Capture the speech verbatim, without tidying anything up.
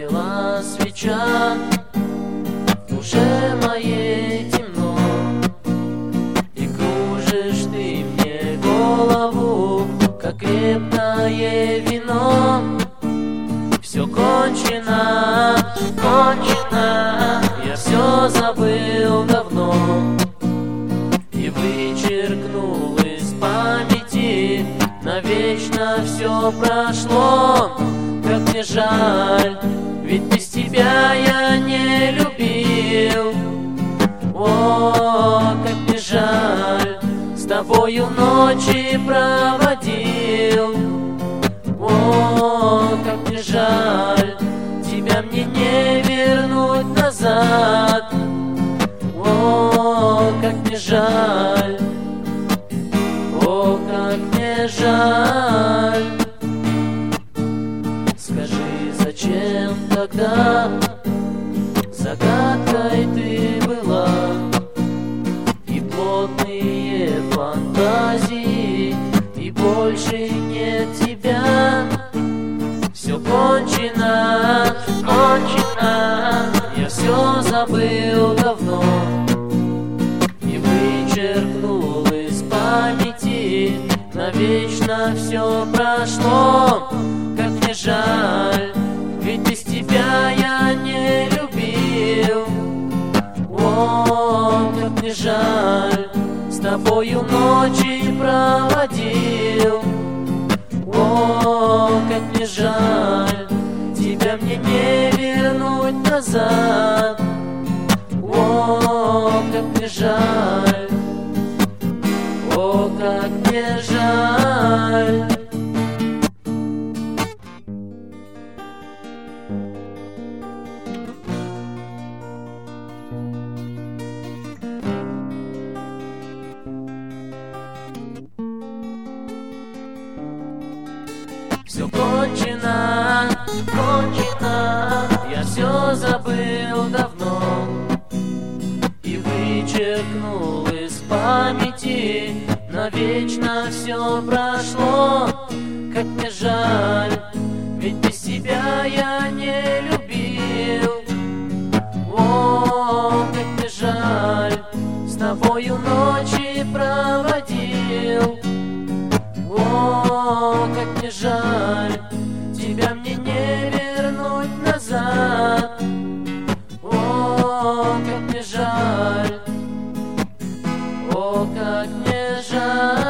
Горела свеча, в душе моей темно, и кружишь ты мне голову, как крепкое вино. Все кончено, кончено, я все забыл давно и вычеркнул из памяти. Навечно все прошло, как мне жаль, ведь без тебя я не любил. О, как мне жаль, с тобою ночи проводил. О, как мне жаль, тебя мне не вернуть назад. О, как мне жаль, о, как мне жаль. Скажи, зачем тогда загадкой ты была, и плотные фантазии, и больше нет тебя. Все кончено, кончено, я все забыл давно и вычеркнул из памяти. Навечно все прошло, как мне жаль, ведь без тебя я не любил. О, как мне жаль, с тобою ночи проводил. О, как мне жаль, тебя мне не вернуть назад. О, как мне жаль, о, как мне жаль. Все кончено, кончено, я все забыл давно и вычеркнул из памяти. Навечно все прошло, как мне жаль, ведь без тебя я не любил. О, как мне жаль, с тобою ночи проводил. О, как мне жаль, тебя мне не вернуть назад. О, как мне жаль, о, как мне жаль.